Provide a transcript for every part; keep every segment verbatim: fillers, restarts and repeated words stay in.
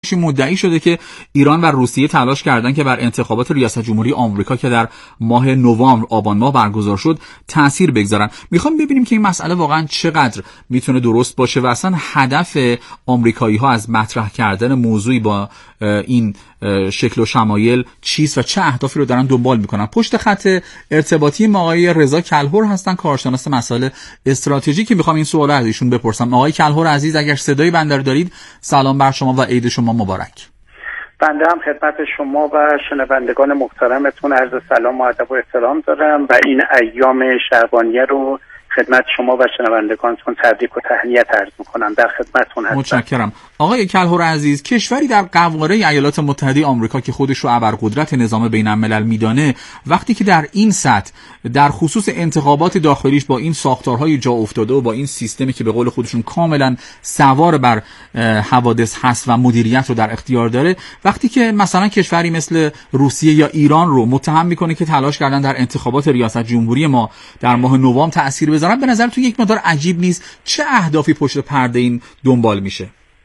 مدعی شده که ایران و روسیه تلاش کردن که بر انتخابات ریاست جمهوری آمریکا که در ماه نوامبر آبان ماه برگزار شد تأثیر بگذارن. میخوام ببینیم که این مسئله واقعا چقدر میتونه درست باشه و اصلا هدف آمریکایی‌ها از مطرح کردن موضوعی با این شکل و شمایل چیست و چه اهدافی رو دارن دنبال میکنن. پشت خط ارتباطی ما آقای رضا کلهر هستن، کارشناس مسائل استراتژیکی. میخوام این سوال از ایشون بپرسم. آقای کلهر عزیز، اگر صدای بنده رو دارید، سلام بر شما و عید شما مبارک. بنده هم خدمت شما و شنوندگان محترمتون عرض سلام و ادب و احترام دارم و این ایام شعبانیه رو خدمت شما و شنوندگانتون تبریک و تهنیت عرض میکنم. در خدمتتون هستم. متشکرم. آقای کلهر عزیز، کشوری در قواره ایالات متحده آمریکا که خودش رو ابرقدرت نظام بین الملل میدانه، وقتی که در این سطح در خصوص انتخابات داخلیش با این ساختارهای جا افتاده و با این سیستمی که به قول خودشون کاملا سوار بر حوادث هست و مدیریت رو در اختیار داره، وقتی که مثلا کشوری مثل روسیه یا ایران رو متهم میکنه که تلاش کردن در انتخابات ریاست جمهوری ما در ماه نوامبر تأثیر بذارن، به نظرتون یک مقدار عجیب نیست؟ چه اهدافی پشت پرده این دنبال میشه؟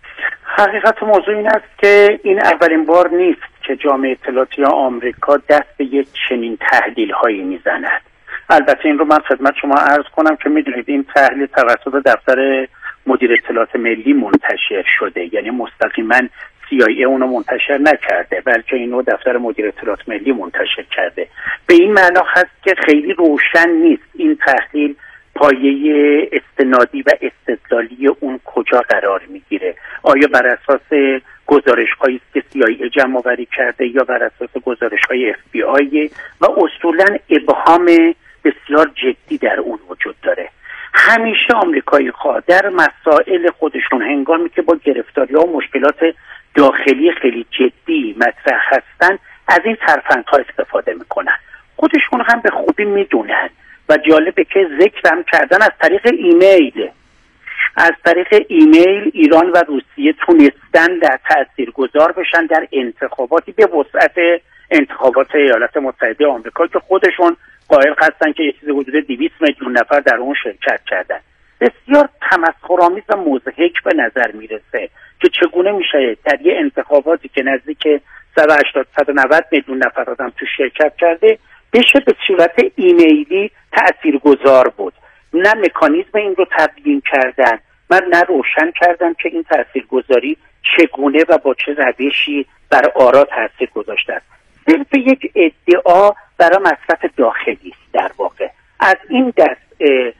حقیقت موضوع این است که این اولین بار نیست که جامعه اطلاعاتی آمریکا دست به یک چنین تحلیل هایی میزند. البته این رو من خدمت شما عرض کنم که میدونید این تحلیل توسط دفتر مدیر اطلاعات ملی منتشر شده، یعنی مستقیما سی آی ای اونو منتشر نکرده، بلکه اینو دفتر مدیر اطلاعات ملی منتشر کرده. به این معنا هست که خیلی روشن نیست این تحلیل پایه استنادی و استدلالی اون کجا قرار میگیره. آیا بر اساس گزارش‌هایی که سی آی ای جمع آوری کرده یا بر اساس گزارش‌های اف بی آی و اصولاً ابهام بسیار جدی در اون وجود داره. همیشه آمریکایی‌ها در مسائل خودشون هنگامی که با گرفتاری‌ها و مشکلات داخلی خیلی جدی مطرح هستن از این ترفندها استفاده میکنن. خودشون هم به خوبی میدونن و جالبه که ذکرم کردن از طریق ایمیل از طریق ایمیل ایران و روسیه تونستن در تاثیرگذار بشن در انتخاباتی به وسعت انتخابات ایالات متحده آمریکا که خودشون قائل هستن که یه چیزی حدود دویست میلیون نفر در اون شرکت کردن. بسیار تمسخرآمیز و مضحک به نظر میرسه که چگونه میشه در یه انتخاباتی که نزدیک صد و هشتاد تا صد و نود میلیون نفر آدم تو شرکت کرده بشه به صورت ایمیلی تاثیرگذار بود. نه مکانیزم این رو تبیین کردن، من نه روشن کردن که این تاثیرگذاری چگونه و با چه روشی بر آرا تاثیر گذاشته است. صرف یک ادعا برای مصرف داخلی است. در واقع از این دست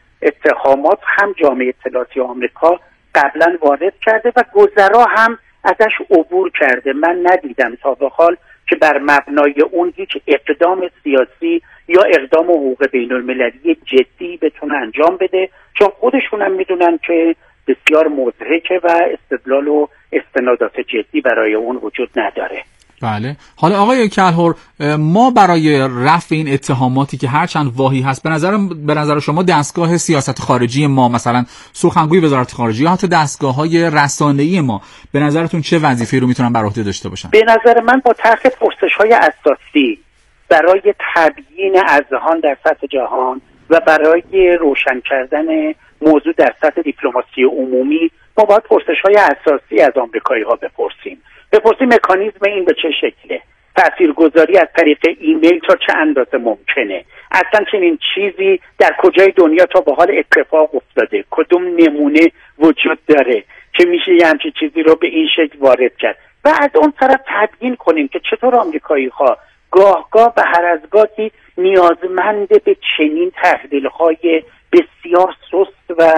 اتهامات هم جامعه اطلاعاتی آمریکا قبلا وارد کرده و گذرا هم ازش عبور کرده. من ندیدم تا به حال که بر مبنای اون هیچ اقدام سیاسی یا اقدام حقوق بین المللی جدی بتونه انجام بده، چون خودشون هم میدونن که بسیار مضحکه و استدلال و استنادات جدی برای اون وجود نداره. بله. حالا آقای کلهر، ما برای رفع این اتهاماتی که هرچند واهی هست، به نظر به نظر شما دستگاه سیاست خارجی ما، مثلا سخنگوی وزارت خارجه یا حتی دستگاه‌های رسانه‌ای ما، به نظرتون چه وظیفه‌ای رو میتونن بر عهده داشته باشن؟ به نظر من با طرح پرسش‌های اساسی برای تبیین اذهان در سطح جهان و برای روشن کردن موضوع در سطح دیپلماسی عمومی ما باید پرسش‌های اساسی از آمریکایی‌ها بپرسیم. بپرسیم مکانیزم این به چه شکله؟ تاثیرگذاری از طریق ایمیل تا چه اندازه ممکنه؟ اصلا چنین چیزی در کجای دنیا تا به حال اتفاق افتاده؟ کدوم نمونه وجود داره که میشه یه همچین چیزی رو به این شکل وارد کرد؟ و از اون طرف تبیین کنیم که چطور آمریکایی‌ها گاه گاه به هر از گاهی نیازمند به چنین تحلیل‌های بسیار سست و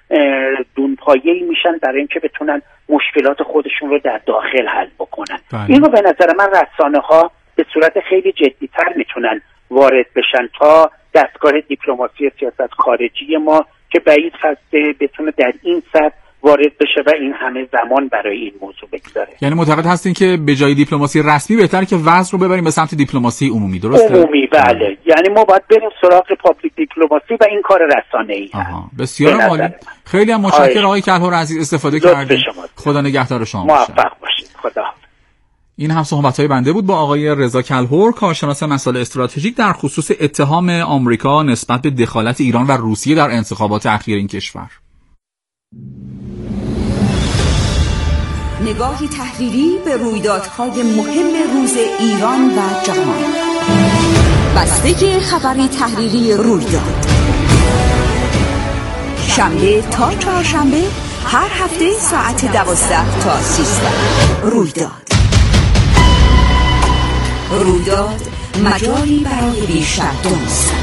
دونپایه‌ای میشن برای اینکه بتونن مشکلات خودشون رو در داخل حل بکنن. بله. اینو به نظر من رسانه‌ها به صورت خیلی جدی‌تر میتونن وارد بشن تا دستگاه دیپلماسی سیاست خارجی ما که بعید هسته بتونه در این سطح وارد بشه و این همه زمان برای این موضوع بگذاره. یعنی معتقد هستین که به جای دیپلماسی رسمی بهتره که وضع رو ببریم به سمت دیپلماسی عمومی، درسته؟ عمومی، بله. یعنی ما باید بریم سراغ پابلیک دیپلماسی و این کار رسانه‌ای هست. بسیار عالی. خیلی هم متشکرم آقای کلهر عزیز استفاده کردید. خدا نگهدار شما. موفق باشید. خدا. این هم صحبت‌های بنده بود با آقای رضا کلهر، کارشناس مسائل استراتژیک، در خصوص اتهام آمریکا نسبت به دخالت ایران و روسیه در انتخابات اخیر این کشور. نگاهی تحلیلی به رویدادهای مهم روز ایران و جهان. بستگی خبری تحلیلی رویداد شنبه تا چهارشنبه هر هفته ساعت دوازده تا سیزده. رویداد رویداد مجالی برای بیشتر دانستن.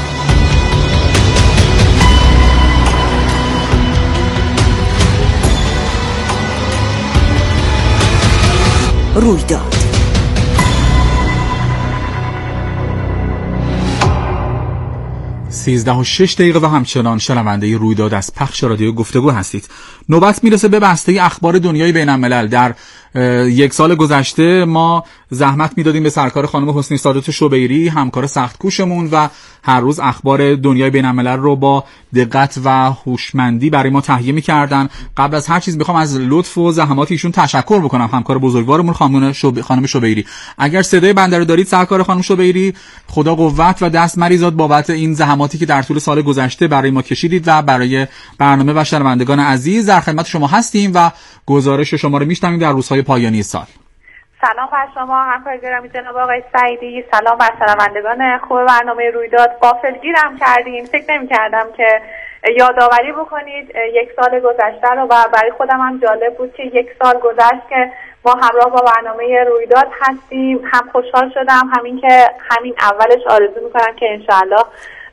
رویداد سیزده و شش دقیقه و همچنان شنونده رویداد از پخش رادیو گفتگو هستید. نوبت میرسه به بسته اخبار دنیای بین الملل. در یک سال گذشته ما زحمت میدادیم به سرکار خانم حسنی سادات شبیری، همکار سخت‌کوشمون، و هر روز اخبار دنیای بین الملل رو با دقت و هوشمندی برای ما تهیه می‌کردن. قبل از هر چیز میخوام از لطف و زحمات ایشون تشکر بکنم، همکار بزرگوارمون خانم شب... خانم شبیری. اگر صدای بنده رو دارید سرکار خانم شبیری، خدا قوت و دست مریزاد بابت این زحماتی که در طول سال گذشته برای ما کشیدید و برای برنامه و شنوندگان عزیز. در خدمت شما هستیم و گزارش شما رو میشنویم در روزهای پایانی سال. سلام بر شما همکار گرامی جناب آقای سعیدی، سلام بر شنوندگان خوب برنامه رویداد. غافلگیرم کردین، فکر نمی‌کردم که یادآوری بکنید یک سال گذشته رو، و برای خودم هم جالب بود که یک سال گذشت که ما همراه با برنامه رویداد هستیم. هم خوشحال شدم، همین که همین اولش آرزو می‌کنم که انشاءالله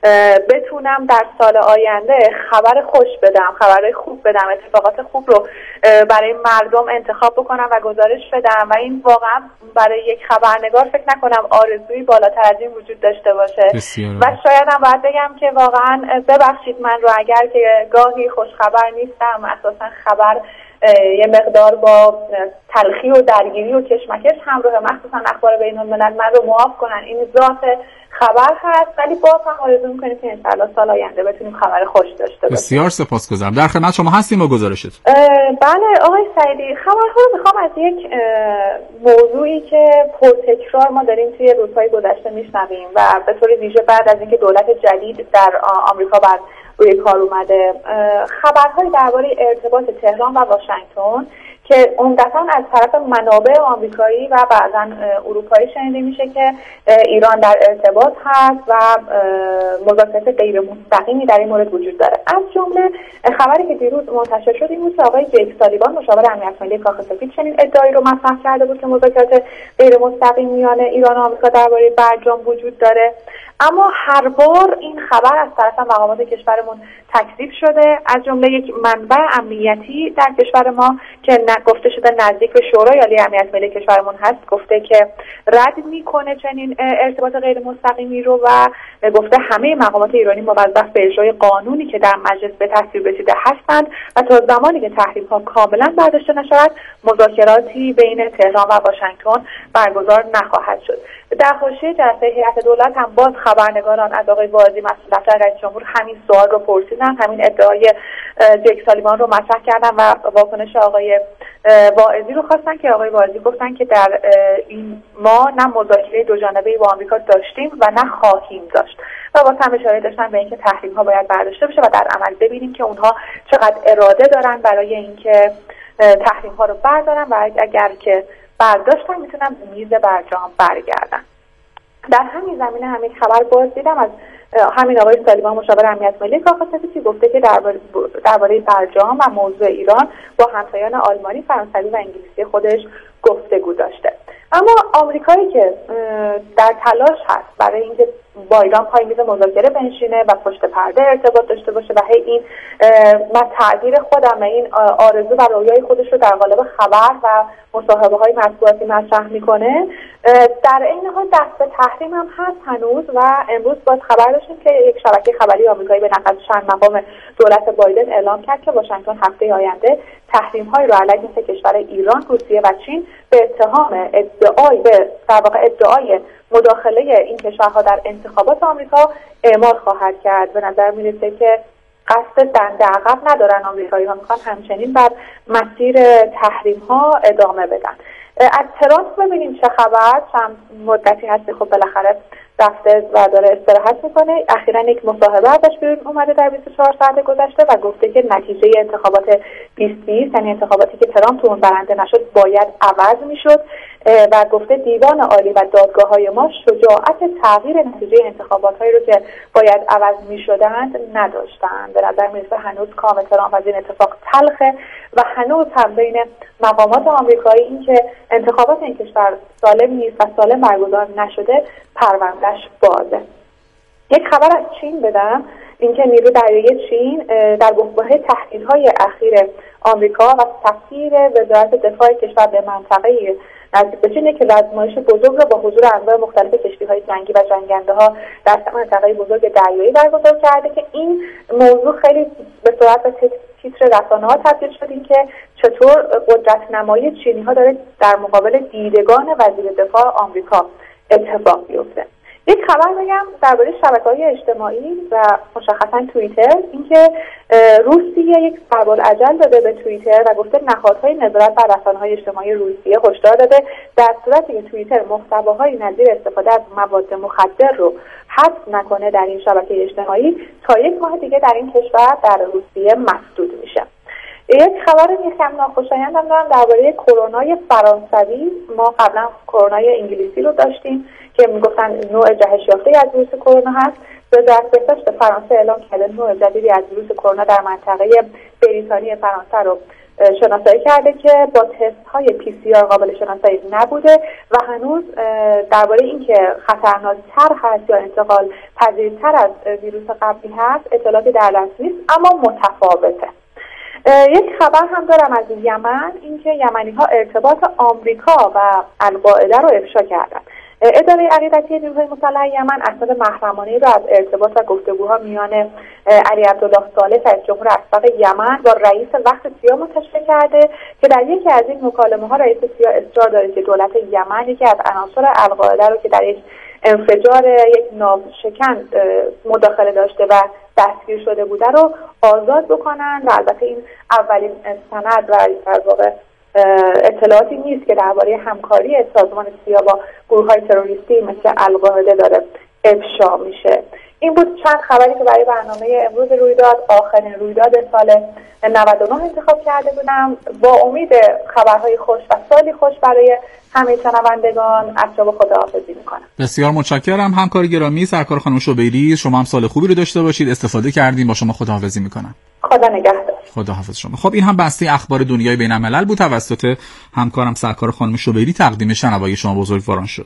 بتونم در سال آینده خبر خوش بدم، خبرهای خوب بدم، اتفاقات خوب رو برای مردم انتخاب بکنم و گزارش بدم، و این واقعا برای یک خبرنگار فکر نکنم آرزویی بالاتر از این وجود داشته باشه. و شاید هم باید بگم که واقعا ببخشید من رو اگر که گاهی خوش خبر نیستم، اساسا خبر یه مقدار با تلخی و درگیری و کشمکش همراه، مخصوصا اخبار بین الملل، من رو معاف کنن، این ذات خبر هست، ولی باز هم آرزو می‌کنیم که انشاءالله سال آینده بتونیم خبر خوش داشته باشیم. بسیار سپاسگزارم. در خدمت شما هستیم با گزارشت. بله آقای سعیدی، خبرها رو میخوام از یک موضوعی که پرتکرار ما داریم توی روزهای گذشته میشنویم و به طور ویژه بعد از اینکه دولت جدید در آمریکا بعد روی کار اومده، خبرهای درباره ارتباط تهران و واشنگتن که عمدتاً از طرف منابع آمریکایی و بعضاً اروپایی شنیده میشه که ایران در ارتباط هست و مذاکرات غیر مستقیمی در این مورد وجود داره. از جمله خبری که دیروز منتشر شد این بود که آقای جیک سالیوان مشاور امنیت ملی کاخ سفید چنین ادعایی رو مطرح کرده بود که مذاکرات غیر مستقیم میان ایران و آمریکا درباره برجام وجود داره. اما هر بار این خبر از طرف مقامات کشورمون تکذیب شده. از جمله یک منبع امنیتی در کشور ما که گفته شده نزدیک به شورای عالی امنیت ملی کشورمون هست، گفته که رد میکنه چنین ارتباط غیر مستقیمی رو و گفته همه مقامات ایرانی موظف به اجرای قانونی که در مجلس به تصویب رسیده هستند و تا زمانی که تحریم ها کاملا برداشته نشود مذاکراتی بین تهران و واشنگتن برگزار نخواهد شد. در حاشیه جلسه هیئت دولت هم باز خبرنگاران از آقای واعظی مسئول دفتر رئیس جمهور همین سوال رو پرسیدن، همین ادعای جک سالیوان رو مطرح کردن و واکنش آقای واعظی رو خواستن که آقای واعظی گفتن که در این ما نه مذاکره دو جانبه‌ای با آمریکا داشتیم و نه خواهیم داشت، و باز هم اشاره داشتن به اینکه تحریم ها باید برداشته بشه و در عمل ببینیم که اونها چقدر اراده دارن برای اینکه تحریم ها رو بردارن و اگر که برداشتن میتونن به میز برجام برگردن. در همین زمینه هم یک خبر باز دیدم از همین آقای سالیوان مشاور امنیت ملی کاخ سفید که گفته که درباره برجام و موضوع ایران با همسایان آلمانی، فرانسوی و انگلیسی خودش گفتگو داشته. اما آمریکایی که در تلاش هست برای اینکه با ایران پای میز مذاکره بنشینه و پشت پرده ارتباط داشته باشه و هی این من تعبیر خودم این آرزو و رویای خودش رو در قالب خبر و مصاحبه های مطبوعاتی مطرح میکنه، در این حال دست به تحریم هم هست هنوز. و امروز باز خبر داشتیم که یک شبکه خبری آمریکایی به نقل چند مقام دولت بایدن اعلام کرد که واشنگتن هفته آینده تحریم های رو علیه کشور ایران، روسیه و چین به اتهام ادعای به در واقع ادعای مداخله این کشورها در انتخابات آمریکا اعمال خواهد کرد. به نظر میرسه که قصد دنده عقب ندارن آمریکایی ها، میخوان همچنین بر مسیر تحریم ها ادامه بدن. از ترامپ ببینیم چه خبر. چند مدتی هستی خب بالاخره رفته و داره استراحت میکنه. اخیراً یک مصاحبه ازش بیرون اومده در بیست و چهار ساعت گذشته و گفته که نتیجه انتخابات بیست بیست، یعنی انتخاباتی که ترامپ تو اون برنده نشد، باید عوض میشد و گفته دیوان عالی و دادگاه‌های ما شجاعت تغییر نتیجه انتخابات‌هایی رو که باید عوض می‌شدند نداشتند. به نظر می‌رسه هنوز کام ترامپ از این اتفاق تلخه و هنوز هم بین مقامات آمریکایی این که انتخابات این کشور سالم نیست و سالم برگزار نشده پروندهش بازه. یک خبر از چین بدم، اینکه نیروی دریایی چین در بحبوحه تهدیدهای اخیر آمریکا و سفیر وزارت دفاع کشور به منطقه نزدیک به چین که آزمایش بزرگ را با حضور انواع مختلف کشتی‌های جنگی و جنگنده‌ها در منطقه بزرگ دریایی برگزار کرده که این موضوع خیلی به صورت به تیتر رسانه‌ها تبدیل شد، این که چطور قدرت نمایی چینی‌ها داره در مقابل دیدگان وزیر دفاع آمریکا اتفاق بیفته. یک خبر بگم درباره شبکه‌های اجتماعی و مشخصا توییتر، اینکه روسیه یک ضرب‌الاجل داده به توییتر و گفته نهادهای نظارت بر رسانه‌های اجتماعی روسیه هشدار داده در صورتی که توییتر محتواهای نظیر استفاده از مواد مخدر رو حذف نکنه در این شبکه اجتماعی تا یک ماه دیگه در این کشور در روسیه مسدود میشه. یک خبر یکم ناخوشایند هم دارم درباره کرونای فرانسوی. ما قبلا کرونای انگلیسی رو داشتیم که میگفتن نوع جهش یافته از ویروس کرونا هست. وزارت بهداشت فرانسه اعلام کرده نوع جدیدی از ویروس کرونا در منطقه بریتانی فرانسه رو شناسایی کرده که با تست های پی سی آر قابل شناسایی نبوده و هنوز درباره اینکه خطرناکتر هست یا انتقال پذیرتر از ویروس قبلی هست اطلاعاتی در دست نیست، اما متفاوته. یک خبر هم دارم از یمن، اینکه یمنی ها ارتباط آمریکا و القاعده رو افشا کردن. اداره عقیدتی نیروهای مسلح یمن اسناد محرمانه‌ای را از ارتباط و گفتگوها میان علی عبدالله صالح رئیس جمهور اسبق یمن با رئیس وقت سیاه منتشر کرده که در یکی از این مکالمه‌ها رئیس سیاه اصرار داره که دولت یمن یکی از عناصر القاعده رو که در یک انفجار یک ناوشکن مداخله داشته و دستگیر شده بوده رو آزاد بکنن و البته این اولین سند و در واقع اطلاعاتی نیست که درباره همکاری سازمان سیاه با گروه‌های تروریستی مثل القاعده داره افشا میشه. این بود چند خبری که برای برنامه امروز رویداد، آخرین رویداد سال نود و نه انتخاب کرده بودم. با امید خبرهای خوش و سالی خوش برای همه شنوندگان از شما خداحافظی میکنم. بسیار متشکرم همکار گرامی سرکار خانم شوبیری، شما هم سال خوبی رو داشته باشید. استفاده کردیم، با شما خداحافظی میکنم. خدا نگهدار. خداحافظ شما. خب این هم بسته اخبار دنیای بین الملل بود توسط همکارم سرکار خانم شوبیری تقدیم شنوایی شما بزرگواران شد.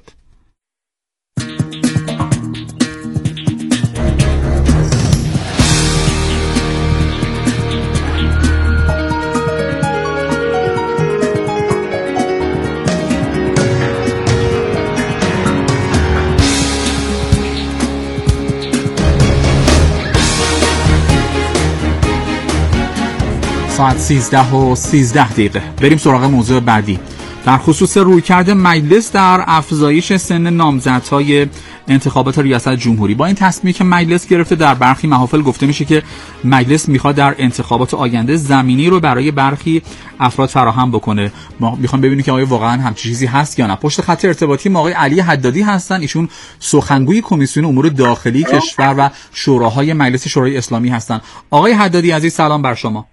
ساعت سیزده و سیزده دقیقه. بریم سراغ موضوع بعدی. در خصوص رویکرد مجلس در افزایش سن نامزدهای انتخابات ریاست جمهوری. با این تصمیمی که مجلس گرفته در برخی محافل گفته میشه که مجلس میخواد در انتخابات آینده زمینی رو برای برخی افراد فراهم بکنه. ما میخوام ببینیم که آیا واقعا همچین چیزی هست یا نه. پشت خط ارتباطی ما آقای علی حدادی هستن، ایشون سخنگوی کمیسیون امور داخلی کشور و شوراهای مجلس شورای اسلامی هستن. آقای حدادی عزیز سلام بر شما.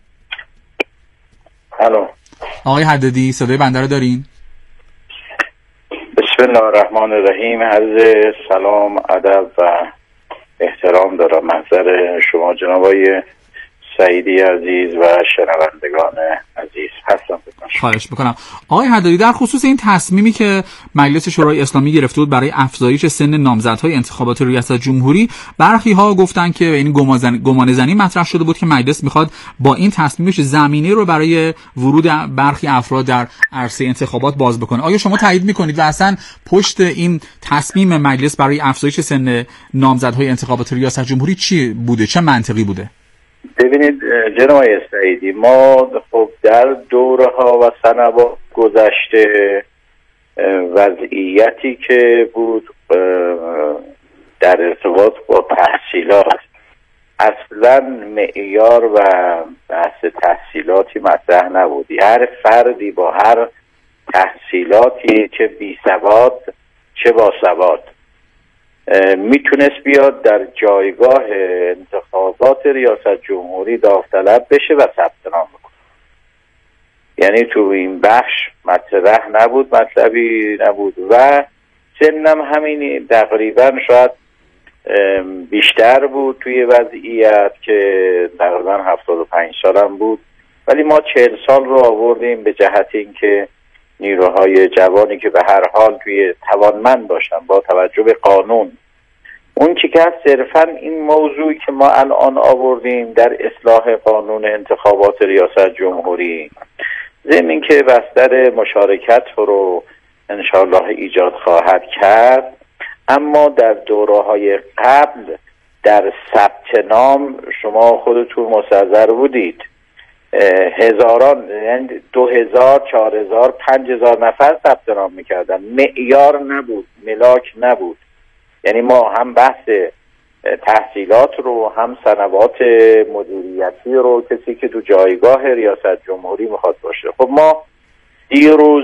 الو آقای حدادی صدای بنده رو دارین؟ بسم الله الرحمن الرحیم. عرض سلام، ادب و احترام دارم محضر شما جناب آقای سعیدی عزیز و شنوندگان عزیز هستم. خواهش میکنم. آقای حدادی در خصوص این تصمیمی که مجلس شورای اسلامی گرفته بود برای افزایش سن نامزدهای انتخابات ریاست جمهوری، برخی ها گفتن که این گمان زنی مطرح شده بود که مجلس میخواد با این تصمیمش زمینه رو برای ورود برخی افراد در عرصه انتخابات باز بکنه. آیا شما تایید میکنید و اصلا پشت این تصمیم مجلس برای افزایش سن نامزدهای انتخابات ریاست جمهوری چی بوده؟ چه منطقی بوده؟ ببینید جناب سعیدی، ما خب در دوره ها و سنوات گذشته وضعیتی که بود در ارتباط با تحصیلات اصلا معیار و بحث تحصیلاتی مطرح نبود. هر فردی با هر تحصیلاتی چه بی سواد چه با سواد میتونست بیاد در جایگاه انتخابات ریاست جمهوری داوطلب بشه و ثبت نام بکنه. یعنی تو این بخش مطرح نبود، مطلبی نبود و سنم همین تقریبا شاید بیشتر بود توی وضعیت که تقریبا هفتاد و پنج سالم بود، ولی ما چهل سال رو آوردیم به جهت اینکه نیروهای جوانی که به هر حال توی توانمند باشن با توجه به قانون. اون چی که صرفا این موضوعی که ما الان آوردیم در اصلاح قانون انتخابات ریاست جمهوری، ضمن این که بستر مشارکت رو انشاءالله ایجاد خواهد کرد، اما در دوره‌های قبل در ثبت نام شما خودتون مستحضر بودید هزاران، یعنی دو هزار، چهار هزار، پنج هزار نفر ثبت نام میکردن. معیار نبود، ملاک نبود. یعنی ما هم بحث تحصیلات رو هم سنوات مدیریتی رو کسی که تو جایگاه ریاست جمهوری میخواد باشه. خب ما دیروز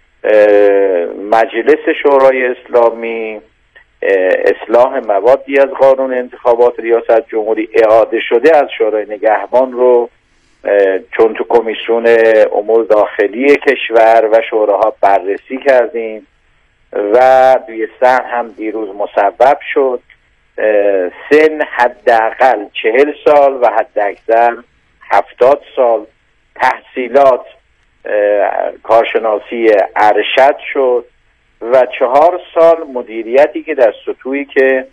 مجلس شورای اسلامی اصلاح موادی از قانون انتخابات ریاست جمهوری اعاده شده از شورای نگهبان رو چون تو کمیسیون امور داخلی کشور و شوراها بررسی کردیم و توی سن هم دیروز مصوب شد. سن حداقل چهل سال و حد اکثر هفتاد سال، تحصیلات کارشناسی ارشد شد و چهار سال مدیریتی که در سطوحی که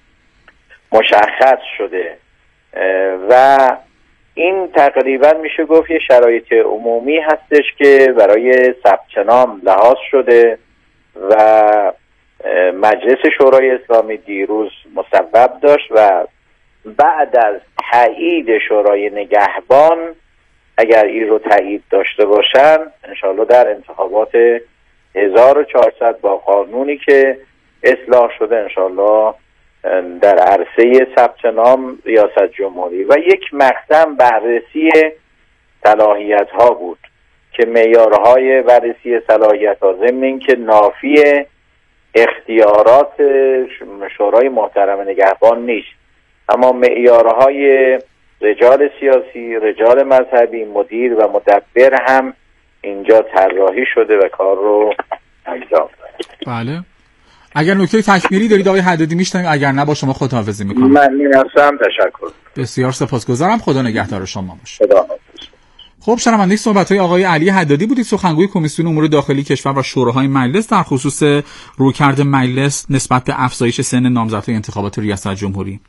مشخص شده و این تقریبا میشه گفت یه شرایط عمومی هستش که برای ثبت نام لحاظ شده و مجلس شورای اسلامی دیروز مصوب داشت و بعد از تایید شورای نگهبان اگر این رو تایید داشته باشن انشاءالله در انتخابات هزار و چهارصد با قانونی که اصلاح شده انشاءالله در عرصه ثبت نام ریاست جمهوری و یک مقدم بررسی صلاحیت ها بود که معیارهای بررسی صلاحیت ها ضمن این که نافی اختیارات شورای محترم نگهبان نیست، اما معیارهای رجال سیاسی، رجال مذهبی، مدیر و مدبر هم اینجا طراحی شده و کار رو انجام داده. بله. اگر نکته تکمیلی دارید آقای حدادی میشنویم، اگر نه با شما خداحافظی میکنم. من می‌نویسم. تشکر. بسیار سپاسگزارم. خدا نگهدار شما باشه. خدا حافظ. خب شنونده صحبت‌های آقای علی حدادی بودید، سخنگوی کمیسیون امور داخلی کشور و شوراهای مجلس در خصوص رویکرد مجلس نسبت به افزایش سن نامزدهای انتخابات ریاست جمهوری.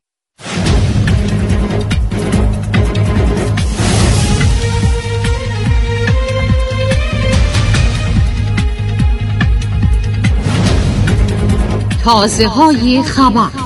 تازه‌های خبر.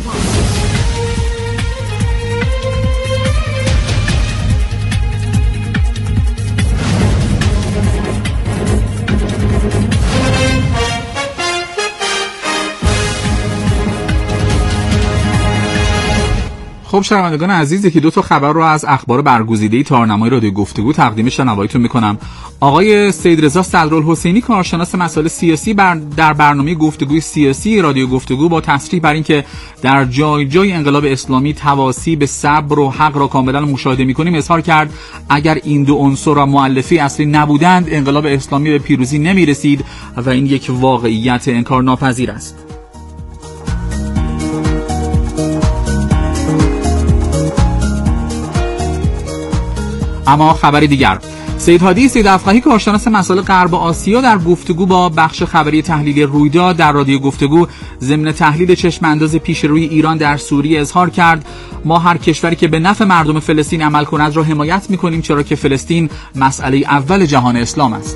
خب شنوندگان عزیز، یکی دو تا خبر رو از اخبار برگزیده تارنمای رادیو گفتگو تقدیم شنواییتون میکنم. آقای سیدرضا صدرالحسینی کارشناس مسائل سیاسی بر در برنامه گفتگوی سیاسی رادیو گفتگو با تصریح بر اینکه در جای جای انقلاب اسلامی تواسی به صبر و حق را کاملا مشاهده میکنیم اظهار کرد اگر این دو عنصر و مؤلفه اصلی نبودند انقلاب اسلامی به پیروزی نمیرسید و این یک واقعیت انکارناپذیر است. اما خبر دیگر، سید هادی سید افقاهی کارشناس مسائل غرب آسیا در گفتگو با بخش خبری تحلیلی رویداد در رادیو گفتگو ضمن تحلیل چشم انداز پیش روی ایران در سوریه اظهار کرد ما هر کشوری که به نفع مردم فلسطین عمل کند را حمایت می‌کنیم، چرا که فلسطین مسئله اول جهان اسلام است.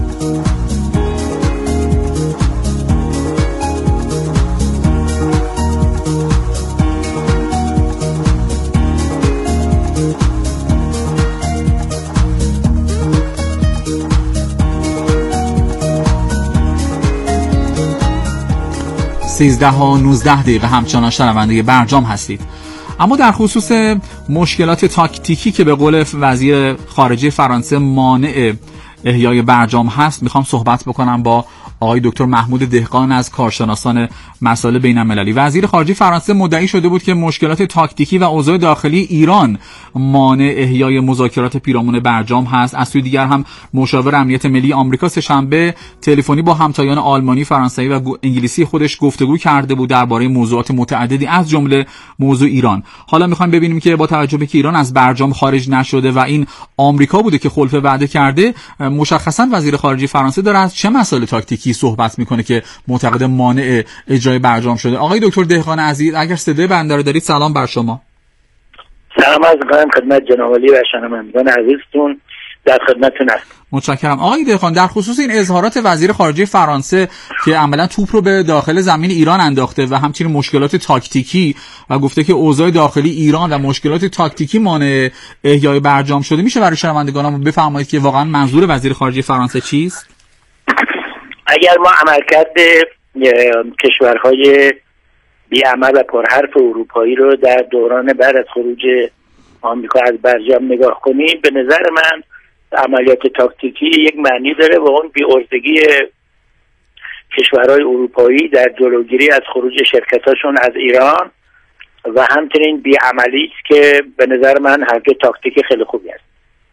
سیزده و نوزده دقیقه همچنان شنونده برجام هستید. اما در خصوص مشکلات تاکتیکی که به قول وزیر خارجه فرانسه مانع احیای برجام هست میخوام صحبت بکنم با آقای دکتر محمود دهقان از کارشناسان مسائل بین‌المللی. وزیر خارجه فرانسه مدعی شده بود که مشکلات تاکتیکی و اوضاع داخلی ایران مانع احیای مذاکرات پیرامون برجام هست. از سوی دیگر هم مشاور امنیت ملی آمریکا سه‌شنبه تلفنی با همتایان آلمانی، فرانسوی و انگلیسی خودش گفتگو کرده بود درباره موضوعات متعددی از جمله موضوع ایران. حالا می‌خوایم ببینیم که با توجه به که ایران از برجام خارج نشده و این آمریکا بوده که خلف وعده کرده، مشخصاً وزیر خارجه فرانسه داره از چه مسائل تاکتیکی صحبت میکنه که معتقد مانع اجرای برجام شده. آقای دکتر دهقان عزیز، اگر صدای بنده رو دارید، سلام بر شما. سلام عرض می‌کنم خدمت جناب عالی و شنوندگان عزیزتون، در خدمتتون هستم. متشکرم. آقای دهقان، در خصوص این اظهارات وزیر خارجه فرانسه که عملا توپ رو به داخل زمین ایران انداخته و همچنین مشکلات تاکتیکی و گفته که اوضاع داخلی ایران و مشکلات تاکتیکی مانع احیای برجام شده، میشه برای شنوندگانمون بفرمایید که واقعا منظور وزیر خارجه فرانسه چیست؟ اگر ما عملکرد کشورهای بی‌عمل و پرحرف اروپایی رو در دوران بعد از خروج آمریکا از برجام نگاه کنیم، به نظر من عملیات تاکتیکی یک معنی داره و اون بی‌عرضگی کشورهای اروپایی در جلوگیری از خروج شرکتاشون از ایران و همچنین بی‌عملی است که به نظر من هر دو تاکتیک خیلی خوبی است.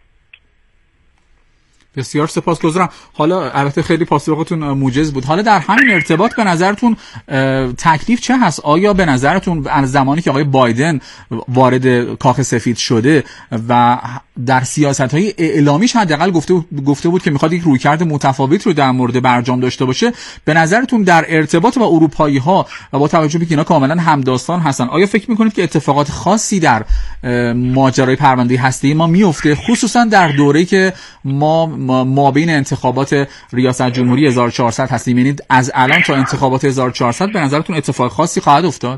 بسیار سپاسگزارم. حالا البته خیلی پاسختون موجز بود. حالا در همین ارتباط به نظرتون تکلیف چه هست؟ آیا به نظرتون از زمانی که آقای بایدن وارد کاخ سفید شده و در سیاست‌های اعلامیش حداقل گفته گفته بود که میخواد یک رویکرد متفاوت رو در مورد برجام داشته باشه، به نظرتون در ارتباط با اروپایی‌ها و با توجه به که اینا کاملا همداستان هستن، آیا فکر می‌کنید که اتفاقات خاصی در ماجرای پرونده هسته‌ای ما میفته، خصوصا در دوره‌ای که ما ما بین انتخابات ریاست جمهوری هزار و چهارصد هستیم؟ یعنی از الان تا انتخابات هزار و چهارصد به نظرتون اتفاق خاصی خواهد افتاد؟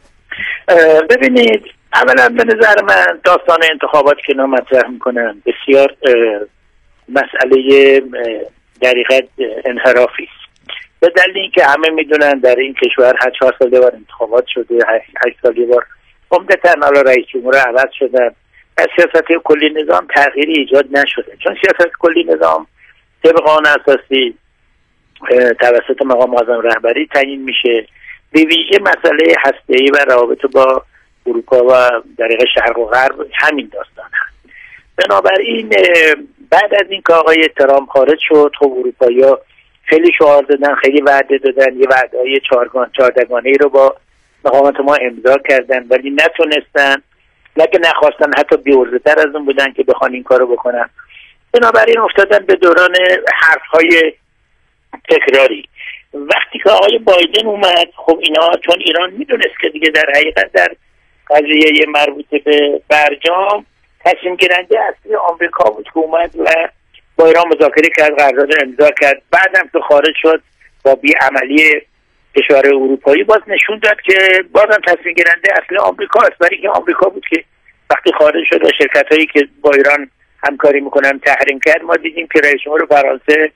ببینید، اولا به نظر من داستان انتخابات که اینا مطرح میکنن بسیار مسئله در حقیقت انحرافی است، به دلیل اینکه همه میدونن در این کشور هر چهار سال بار انتخابات شده، هشت سال بار عمدتاً حالا رئیس جمهور عوض شدن، از سیاست کلی نظام تغییری ایجاد نشده، چون سیاست کلی نظام طبق قانون اساسی توسط مقام معظم رهبری تعیین میشه. به ویژه مسئله هسته‌ای و روابط با اروپا و در واقع شرق و غرب همین داستان هست. بنابراین بعد از این که آقای ترامپ خارج شد، خب اروپایی‌ها خیلی شعار دادن، خیلی وعده دادن، یه وعده‌های چهارگان چهاردگانه‌ای رو با مقامات ما امضا کردن، ولی نتونستن، نه که نخواستن، حتی بی‌عرضه‌تر از اون بودن که بخوان این کارو بکنن. بنابراین افتادن به دوران حرف‌های تکراری. وقتی که آقای بایدن اومد، خب اینا چون ایران میدونست که دیگه در حقیقت در قضیه مربوط به برجام تصمیم گیرنده اصلی آمریکا بود که اومد و با ایران مذاکره کرد، قرارداد امضا کرد، بعدم که خارج شد با بی‌عملی کشور اروپایی باز نشون داد که بازم تصمیم گیرنده اصلی آمریکا است، برای که آمریکا بود که وقتی خارج شد و شرکت‌هایی که با ایران همکاری میکنن تحریم کرد. ما دیدیم که رئیس جمهور فرانسه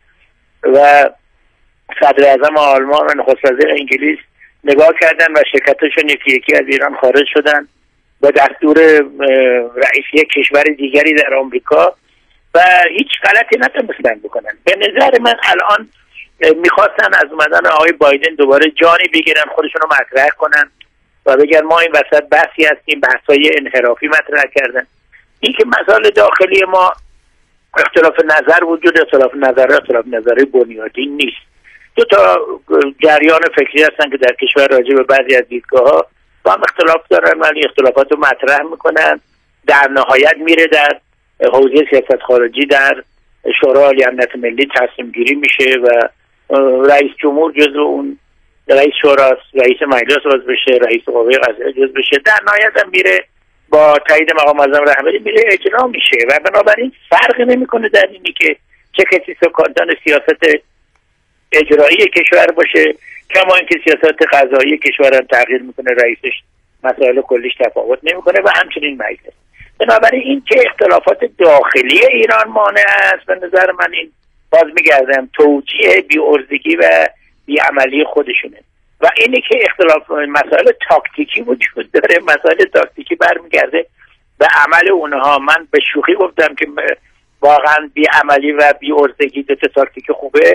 و صدر اعظم آلمان و نخست وزیر انگلیس نگاه کردن و شرکتاشون یکی یکی از ایران خارج شدن با دستور رئیس یک کشور دیگری در آمریکا و هیچ غلطی نتونستن بکنن. به نظر من الان میخواستن از اومدن آقای بایدن دوباره جانی بگیرن، خودشون رو مطرح کنن و بگن ما این وسط بحثی هستیم، بحثای انحرافی مطرح کردن. این که مسائل داخلی ما اختلاف نظر وجود، اختلاف نظر اختلاف نظری بنیادی نیست. دو تا جریان فکری هستن که در کشور راجع به بعضی از دیدگاه‌ها با هم اختلاف دارن، ولی اختلافات رو مطرح میکنن، در نهایت میره در حوزه سیاست خارجی در شورای عالی امنیت ملی تصمیم گیری میشه و رئیس جمهور جزو اون رئیس شوراست، رئیس مجلس عضو بشه، رئیس قوه قضاییه جزو بشه، در نهایت هم میره با تایید مقام معظم رهبری میره اجرا میشه و بنابراین فرقی نمیکنه در اینی که چه کسی سکانتان سیاست اجرایی کشور باشه، کما اینکه سیاست قضایی کشور هم تغییر میکنه، رئیسش مسائل کلیش تفاوت نمیکنه و همچنین مجلس. بنابراین این که اختلافات داخلی ایران مانع است، به نظر من این باز میگردم توجیه بی‌عرضگی و بی‌عملی خودشونه و اینی که اختلاف مسائل تاکتیکی وجود داره، مسائل تاکتیکی برمیگرده به عمل اونها. من به شوخی گفتم که واقعا بی‌عملی و بی‌عرضگی دو تا تاکتیک خوبه،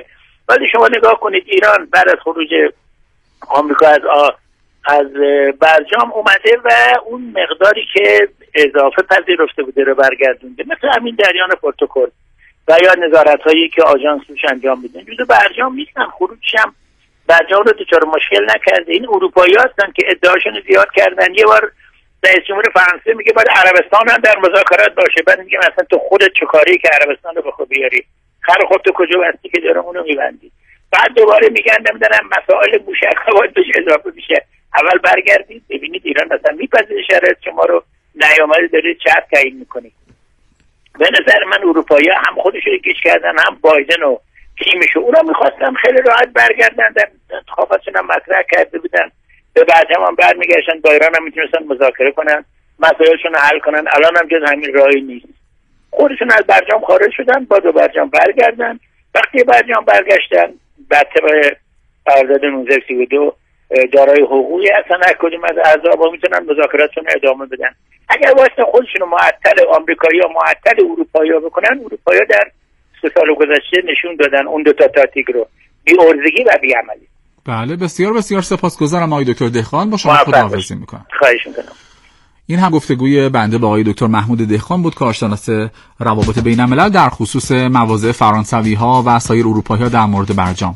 ولی شما نگاه کنید ایران بعد از خروج آمریکا از آ... از برجام اومده و اون مقداری که اضافه پذیرفته بوده رو برگردونده، مثل همین جریان پروتکل و یا نظارت هایی که آژانس روش انجام میدن. جزو برجام نیستن، خروجش هم برجام رو دچار مشکل نکرده. این اروپایی هستن که ادعاشون زیاد کردن. یه بار رئیس جمهور فرانسه میگه باید عربستان هم در مذاکرات باشه، بعد میگه مثلا تو خودت چه کاری که عربستان رو بخواد بیاری، خر خودت کجا بستی که داره اونو میبندی. بعد دوباره میگن نمیدونم مسائل موشک ها باید بهش اضافه میشه. اول برگردید ببینید ایران مثلا میپذیره شرایط شما رو، نیامده داره چرت تعیین میکنید. به نظر من اروپایی هم خودشون گیج کردن، هم بایدن و تیمشو. اونا میخواستن خیلی راحت برگردن، در انتخاباتشون هم مطرح کرده بودن، به برجام هم برمیگشتن، با ایران هم میتونستن مذاکره کنن، مسائلشون رو حل کنن. الان هم جز همین راهی نیست. خودشون از برجام خارج شدن، با دو برجام برگردن. وقتی برجام برگشتن بعد طبق قرارداد نوزده سی و دو دارای حقوقی اصلا هر کدوم از اعضا میتونن مذاکراتشون ادامه بدن. اگر واسه خودشون معطل آمریکایی‌ها معطل اروپایی‌ها بکنن، اروپایی‌ها در سه سال گذشته نشون دادن اون دو تا تاکتیک رو، بی ارزگی و بی عملی. بله بسیار بسیار سپاسگزارم آقای دکتر دهقان، با شما خداحافظی میکنم. خواهش میکنم. این هم گفتگوی بنده با آقای دکتر محمود دهقان بود، کارشناس روابط بین الملل در خصوص مواضع فرانسوی‌ها و سایر اروپایی‌ها در مورد برجام.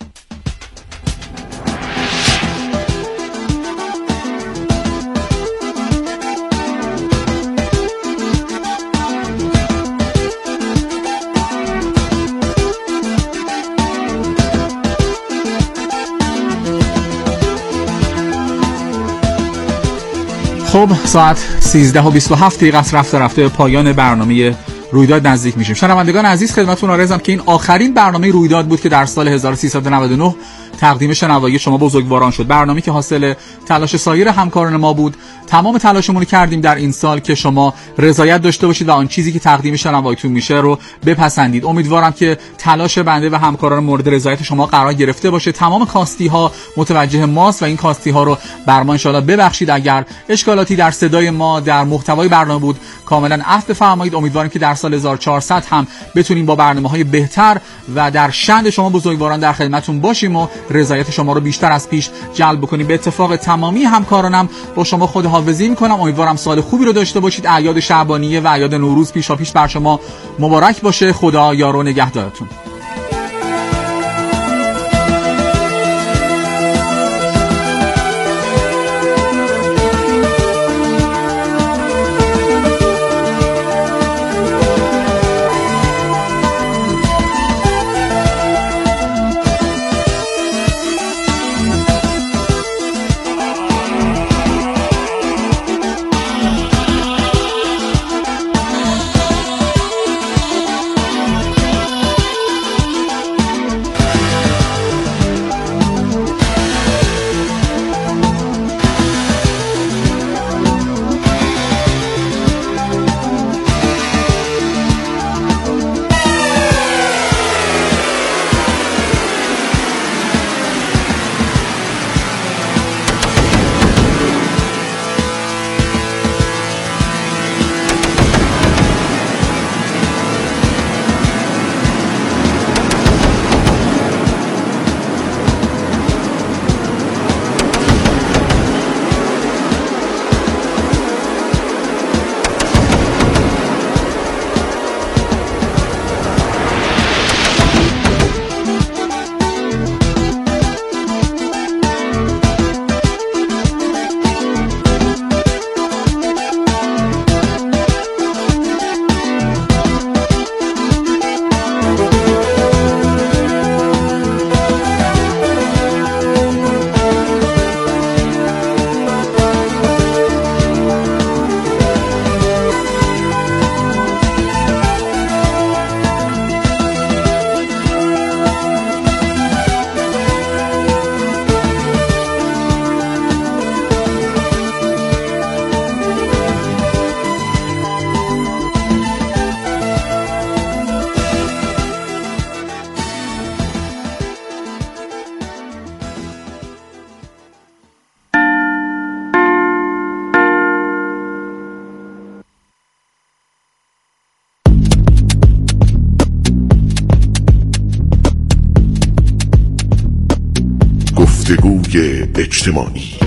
خب ساعت سیزده و بیست و هفت دقیقه است، رفته رفته پایان برنامه رویداد نزدیک میشیم. شنوندگان عزیز خدمتتون عرضم که این آخرین برنامه رویداد بود که در سال هزار و سیصد و نود و نه تقدیم شنوایی شما بزرگواران شد. برنامه‌ای که حاصل تلاش سایر همکاران ما بود. تمام تلاشمون رو کردیم در این سال که شما رضایت داشته باشید و آن چیزی که تقدیم شنواییتون میشه رو بپسندید. امیدوارم که تلاش بنده و همکاران مورد رضایت شما قرار گرفته باشه. تمام کاستی ها متوجه ماست و این کاستی ها رو بر ما ان شاءالله ببخشید اگر اشکالاتی در صدای ما در محتوای برنامه بود، کاملا عفو بفرمایید. امیدوارم که در سال هزار و چهارصد هم بتونیم با برنامه‌های بهتر و در شأن شما بزرگواران در خدمتتون باشیم و رضایت شما رو بیشتر از پیش جلب بکنیم. به اتفاق تمامی همکارانم با شما خداحافظی میکنم. امیدوارم سال خوبی رو داشته باشید. اعیاد شعبانیه و اعیاد نوروز پیشا پیش بر شما مبارک باشه. خدا یار و نگهدارتون. گفتگوی اجتماعی.